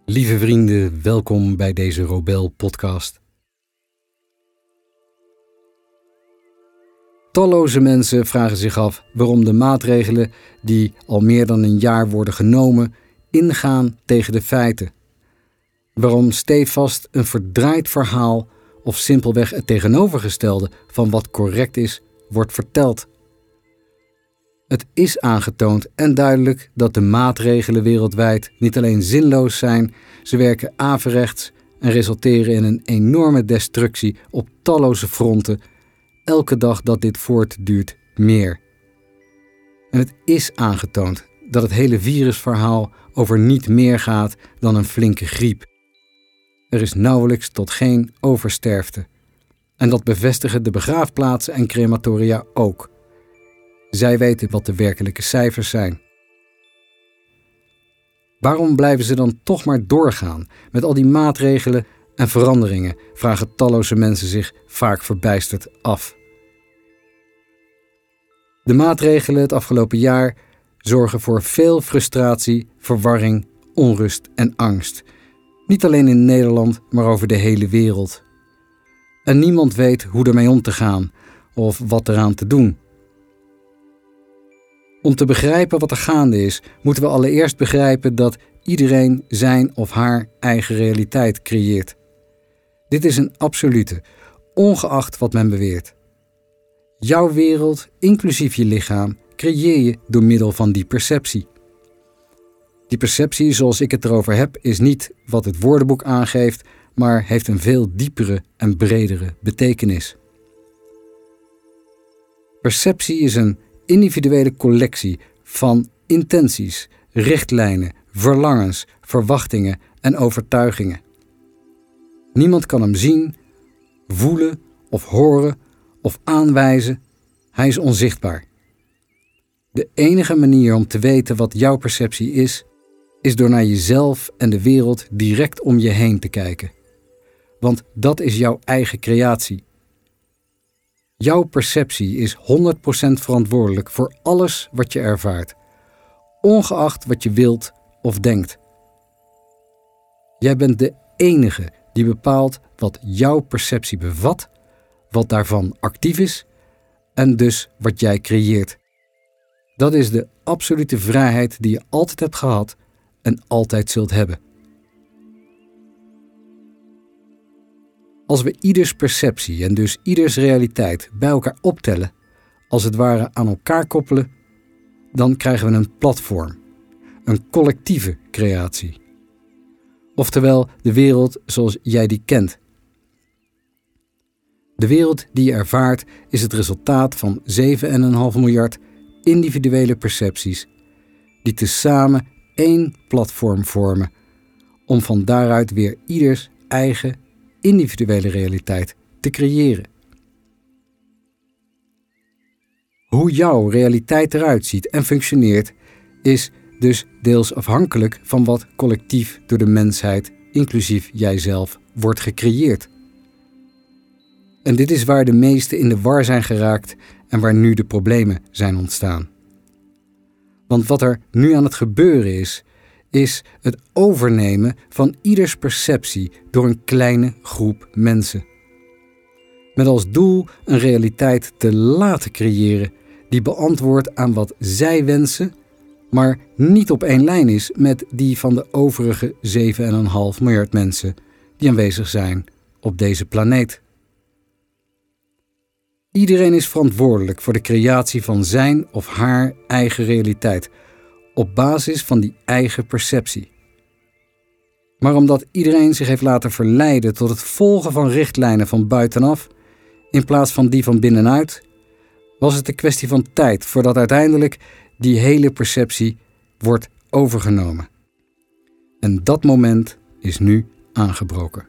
Lieve vrienden, welkom bij deze Robel-podcast. Talloze mensen vragen zich af waarom de maatregelen die al meer dan een jaar worden genomen, ingaan tegen de feiten. Waarom stevast een verdraaid verhaal of simpelweg het tegenovergestelde van wat correct is, wordt verteld. Het is aangetoond en duidelijk dat de maatregelen wereldwijd niet alleen zinloos zijn, ze werken averechts en resulteren in een enorme destructie op talloze fronten, elke dag dat dit voortduurt meer. En het is aangetoond dat het hele virusverhaal over niet meer gaat dan een flinke griep. Er is nauwelijks tot geen oversterfte. En dat bevestigen de begraafplaatsen en crematoria ook. Zij weten wat de werkelijke cijfers zijn. Waarom blijven ze dan toch maar doorgaan met al die maatregelen en veranderingen, vragen talloze mensen zich vaak verbijsterd af. De maatregelen het afgelopen jaar zorgen voor veel frustratie, verwarring, onrust en angst. Niet alleen in Nederland, maar over de hele wereld. En niemand weet hoe ermee om te gaan of wat eraan te doen. Om te begrijpen wat er gaande is, moeten we allereerst begrijpen dat iedereen zijn of haar eigen realiteit creëert. Dit is een absolute, ongeacht wat men beweert. Jouw wereld, inclusief je lichaam, creëer je door middel van die perceptie. Die perceptie, zoals ik het erover heb, is niet wat het woordenboek aangeeft, maar heeft een veel diepere en bredere betekenis. Perceptie is een individuele collectie van intenties, richtlijnen, verlangens, verwachtingen en overtuigingen. Niemand kan hem zien, voelen of horen of aanwijzen. Hij is onzichtbaar. De enige manier om te weten wat jouw perceptie is door naar jezelf en de wereld direct om je heen te kijken. Want dat is jouw eigen creatie. Jouw perceptie is 100% verantwoordelijk voor alles wat je ervaart, ongeacht wat je wilt of denkt. Jij bent de enige die bepaalt wat jouw perceptie bevat, wat daarvan actief is en dus wat jij creëert. Dat is de absolute vrijheid die je altijd hebt gehad en altijd zult hebben. Als we ieders perceptie en dus ieders realiteit bij elkaar optellen, als het ware aan elkaar koppelen, dan krijgen we een platform, een collectieve creatie. Oftewel de wereld zoals jij die kent. De wereld die je ervaart is het resultaat van 7,5 miljard individuele percepties, die tezamen één platform vormen, om van daaruit weer ieders eigen individuele realiteit te creëren. Hoe jouw realiteit eruit ziet en functioneert, is dus deels afhankelijk van wat collectief door de mensheid, inclusief jijzelf, wordt gecreëerd. En dit is waar de meesten in de war zijn geraakt en waar nu de problemen zijn ontstaan. Want wat er nu aan het gebeuren is het overnemen van ieders perceptie door een kleine groep mensen. Met als doel een realiteit te laten creëren die beantwoordt aan wat zij wensen, maar niet op één lijn is met die van de overige 7,5 miljard mensen die aanwezig zijn op deze planeet. Iedereen is verantwoordelijk voor de creatie van zijn of haar eigen realiteit, op basis van die eigen perceptie. Maar omdat iedereen zich heeft laten verleiden tot het volgen van richtlijnen van buitenaf, in plaats van die van binnenuit, was het een kwestie van tijd voordat uiteindelijk die hele perceptie wordt overgenomen. En dat moment is nu aangebroken.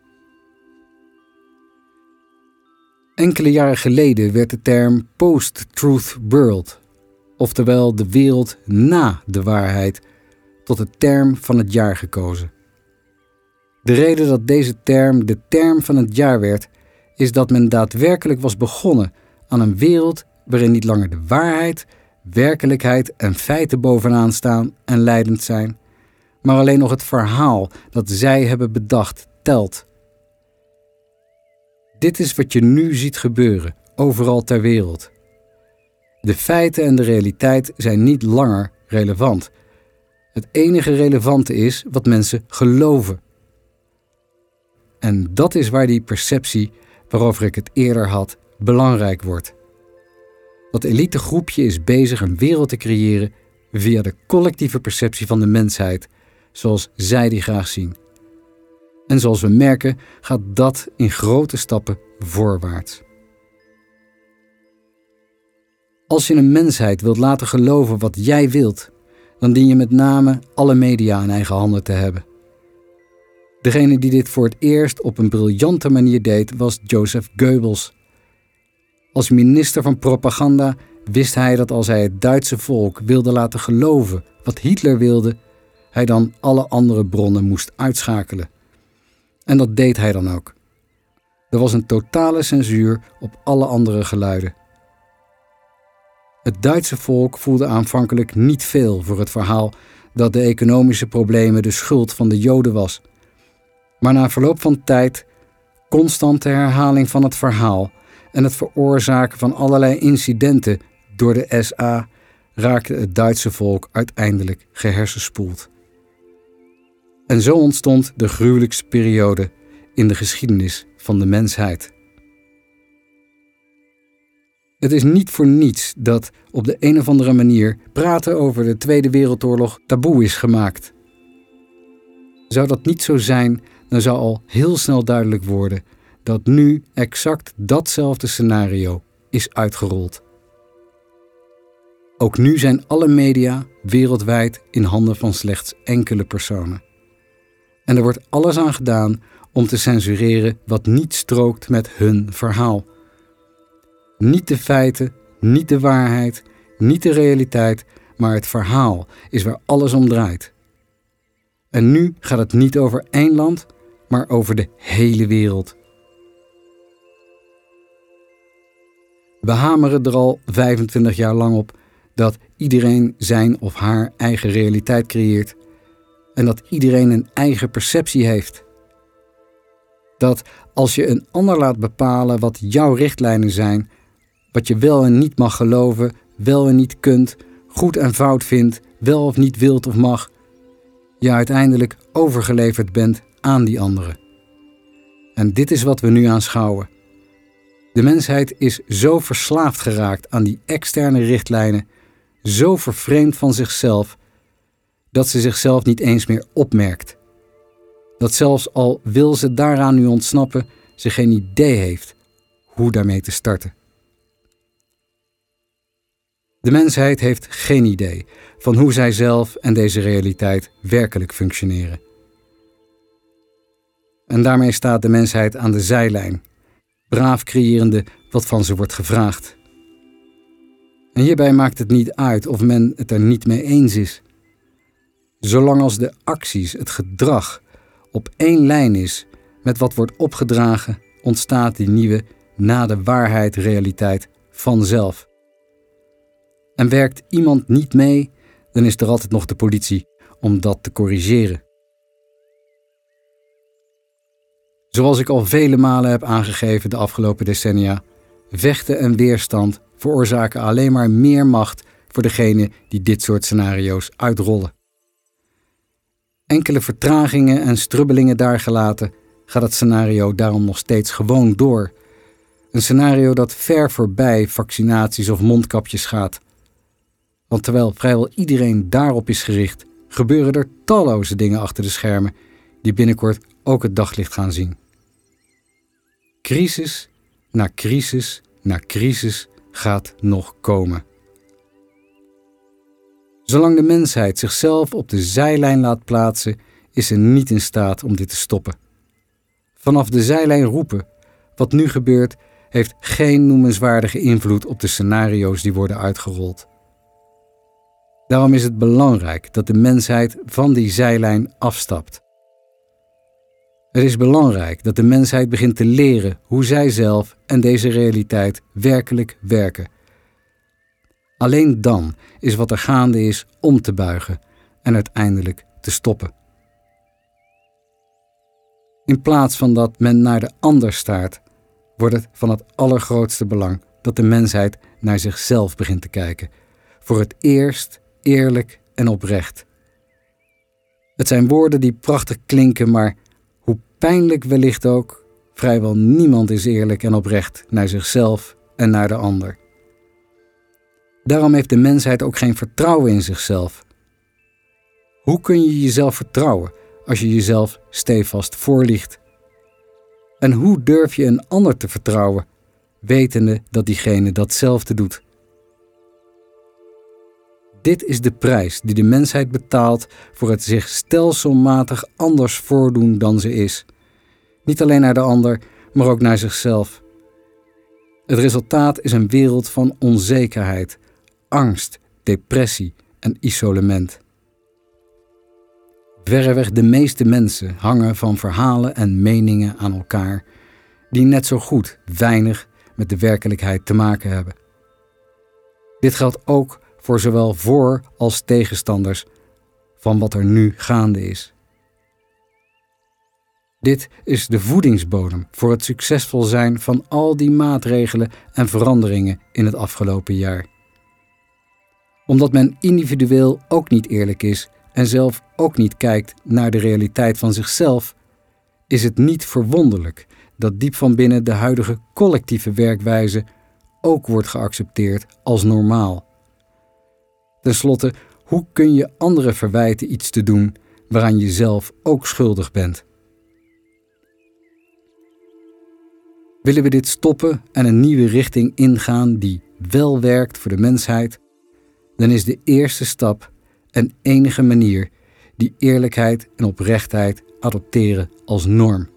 Enkele jaren geleden werd de term post-truth world, oftewel de wereld na de waarheid, tot de term van het jaar gekozen. De reden dat deze term de term van het jaar werd, is dat men daadwerkelijk was begonnen aan een wereld waarin niet langer de waarheid, werkelijkheid en feiten bovenaan staan en leidend zijn, maar alleen nog het verhaal dat zij hebben bedacht telt. Dit is wat je nu ziet gebeuren, overal ter wereld. De feiten en de realiteit zijn niet langer relevant. Het enige relevante is wat mensen geloven. En dat is waar die perceptie, waarover ik het eerder had, belangrijk wordt. Dat elitegroepje is bezig een wereld te creëren via de collectieve perceptie van de mensheid, zoals zij die graag zien. En zoals we merken, gaat dat in grote stappen voorwaarts. Als je een mensheid wilt laten geloven wat jij wilt, dan dien je met name alle media in eigen handen te hebben. Degene die dit voor het eerst op een briljante manier deed, was Joseph Goebbels. Als minister van propaganda wist hij dat als hij het Duitse volk wilde laten geloven wat Hitler wilde, hij dan alle andere bronnen moest uitschakelen. En dat deed hij dan ook. Er was een totale censuur op alle andere geluiden. Het Duitse volk voelde aanvankelijk niet veel voor het verhaal dat de economische problemen de schuld van de Joden was. Maar na verloop van tijd, constante herhaling van het verhaal en het veroorzaken van allerlei incidenten door de SA, raakte het Duitse volk uiteindelijk gehersenspoeld. En zo ontstond de gruwelijkste periode in de geschiedenis van de mensheid. Het is niet voor niets dat op de een of andere manier praten over de Tweede Wereldoorlog taboe is gemaakt. Zou dat niet zo zijn, dan zou al heel snel duidelijk worden dat nu exact datzelfde scenario is uitgerold. Ook nu zijn alle media wereldwijd in handen van slechts enkele personen. En er wordt alles aan gedaan om te censureren wat niet strookt met hun verhaal. Niet de feiten, niet de waarheid, niet de realiteit, maar het verhaal is waar alles om draait. En nu gaat het niet over één land, maar over de hele wereld. We hameren er al 25 jaar lang op dat iedereen zijn of haar eigen realiteit creëert en dat iedereen een eigen perceptie heeft. Dat als je een ander laat bepalen wat jouw richtlijnen zijn, wat je wel en niet mag geloven, wel en niet kunt, goed en fout vindt, wel of niet wilt of mag, je uiteindelijk overgeleverd bent aan die anderen. En dit is wat we nu aanschouwen. De mensheid is zo verslaafd geraakt aan die externe richtlijnen, zo vervreemd van zichzelf, dat ze zichzelf niet eens meer opmerkt. Dat zelfs al wil ze daaraan nu ontsnappen, ze geen idee heeft hoe daarmee te starten. De mensheid heeft geen idee van hoe zij zelf en deze realiteit werkelijk functioneren. En daarmee staat de mensheid aan de zijlijn, braaf creërende wat van ze wordt gevraagd. En hierbij maakt het niet uit of men het er niet mee eens is. Zolang als de acties, het gedrag, op één lijn is met wat wordt opgedragen, ontstaat die nieuwe na de waarheid realiteit vanzelf. En werkt iemand niet mee, dan is er altijd nog de politie om dat te corrigeren. Zoals ik al vele malen heb aangegeven de afgelopen decennia, vechten en weerstand veroorzaken alleen maar meer macht voor degene die dit soort scenario's uitrollen. Enkele vertragingen en strubbelingen daargelaten gaat het scenario daarom nog steeds gewoon door. Een scenario dat ver voorbij vaccinaties of mondkapjes gaat. Want terwijl vrijwel iedereen daarop is gericht, gebeuren er talloze dingen achter de schermen die binnenkort ook het daglicht gaan zien. Crisis na crisis na crisis gaat nog komen. Zolang de mensheid zichzelf op de zijlijn laat plaatsen, is ze niet in staat om dit te stoppen. Vanaf de zijlijn roepen, wat nu gebeurt, heeft geen noemenswaardige invloed op de scenario's die worden uitgerold. Daarom is het belangrijk dat de mensheid van die zijlijn afstapt. Het is belangrijk dat de mensheid begint te leren hoe zij zelf en deze realiteit werkelijk werken. Alleen dan is wat er gaande is om te buigen en uiteindelijk te stoppen. In plaats van dat men naar de ander staart, wordt het van het allergrootste belang dat de mensheid naar zichzelf begint te kijken. Voor het eerst eerlijk en oprecht. Het zijn woorden die prachtig klinken, maar hoe pijnlijk wellicht ook, vrijwel niemand is eerlijk en oprecht naar zichzelf en naar de ander. Daarom heeft de mensheid ook geen vertrouwen in zichzelf. Hoe kun je jezelf vertrouwen als je jezelf stevast voorliegt? En hoe durf je een ander te vertrouwen, wetende dat diegene datzelfde doet? Dit is de prijs die de mensheid betaalt voor het zich stelselmatig anders voordoen dan ze is. Niet alleen naar de ander, maar ook naar zichzelf. Het resultaat is een wereld van onzekerheid, angst, depressie en isolement. Verreweg de meeste mensen hangen van verhalen en meningen aan elkaar, die net zo goed weinig met de werkelijkheid te maken hebben. Dit geldt ook voor zowel voor- als tegenstanders van wat er nu gaande is. Dit is de voedingsbodem voor het succesvol zijn van al die maatregelen en veranderingen in het afgelopen jaar. Omdat men individueel ook niet eerlijk is en zelf ook niet kijkt naar de realiteit van zichzelf, is het niet verwonderlijk dat diep van binnen de huidige collectieve werkwijze ook wordt geaccepteerd als normaal. Ten slotte, hoe kun je anderen verwijten iets te doen waaraan je zelf ook schuldig bent? Willen we dit stoppen en een nieuwe richting ingaan die wel werkt voor de mensheid, dan is de eerste stap en enige manier die eerlijkheid en oprechtheid adopteren als norm.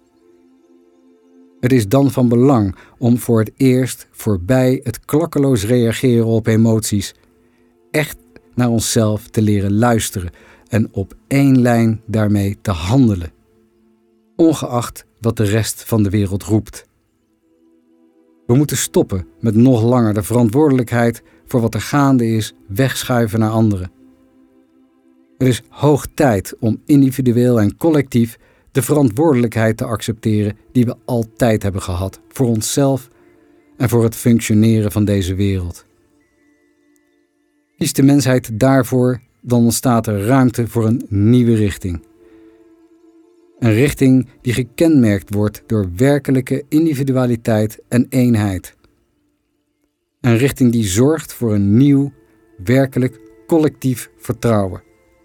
Het is dan van belang om voor het eerst voorbij het klakkeloos reageren op emoties echt naar onszelf te leren luisteren en op één lijn daarmee te handelen, ongeacht wat de rest van de wereld roept. We moeten stoppen met nog langer de verantwoordelijkheid voor wat er gaande is wegschuiven naar anderen. Het is hoog tijd om individueel en collectief de verantwoordelijkheid te accepteren die we altijd hebben gehad voor onszelf en voor het functioneren van deze wereld. Kiest de mensheid daarvoor, dan ontstaat er ruimte voor een nieuwe richting. Een richting die gekenmerkt wordt door werkelijke individualiteit en eenheid. Een richting die zorgt voor een nieuw, werkelijk collectief vertrouwen.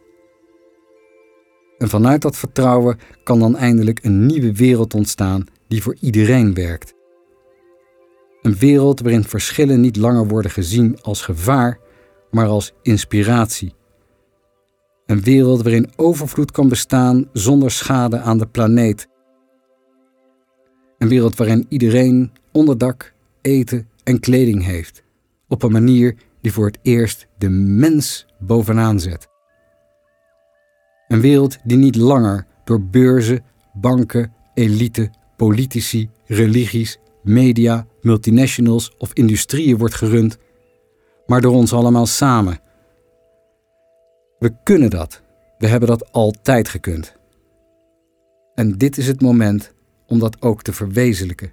En vanuit dat vertrouwen kan dan eindelijk een nieuwe wereld ontstaan die voor iedereen werkt. Een wereld waarin verschillen niet langer worden gezien als gevaar, maar als inspiratie. Een wereld waarin overvloed kan bestaan zonder schade aan de planeet. Een wereld waarin iedereen onderdak, eten en kleding heeft, op een manier die voor het eerst de mens bovenaan zet. Een wereld die niet langer door beurzen, banken, elite, politici, religies, media, multinationals of industrieën wordt gerund, maar door ons allemaal samen. We kunnen dat. We hebben dat altijd gekund. En dit is het moment om dat ook te verwezenlijken.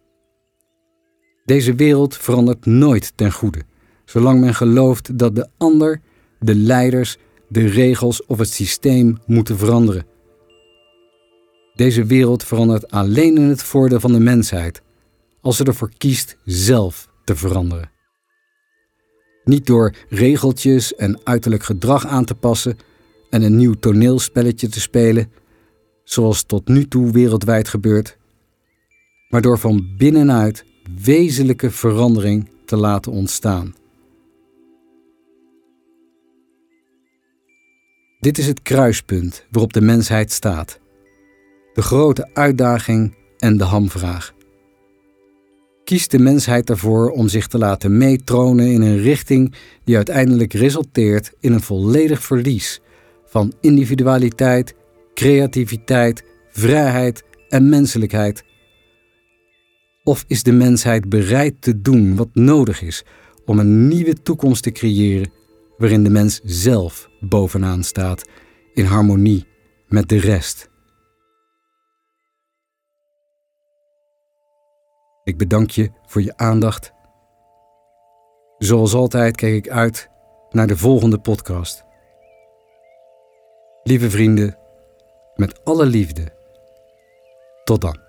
Deze wereld verandert nooit ten goede, zolang men gelooft dat de ander, de leiders, de regels of het systeem moeten veranderen. Deze wereld verandert alleen in het voordeel van de mensheid, als ze ervoor kiest zelf te veranderen. Niet door regeltjes en uiterlijk gedrag aan te passen en een nieuw toneelspelletje te spelen, zoals tot nu toe wereldwijd gebeurt, maar door van binnenuit wezenlijke verandering te laten ontstaan. Dit is het kruispunt waarop de mensheid staat. De grote uitdaging en de hamvraag. Kiest de mensheid ervoor om zich te laten meetronen in een richting die uiteindelijk resulteert in een volledig verlies van individualiteit, creativiteit, vrijheid en menselijkheid? Of is de mensheid bereid te doen wat nodig is om een nieuwe toekomst te creëren waarin de mens zelf bovenaan staat in harmonie met de rest. Ik bedank je voor je aandacht. Zoals altijd kijk ik uit naar de volgende podcast. Lieve vrienden, met alle liefde. Tot dan.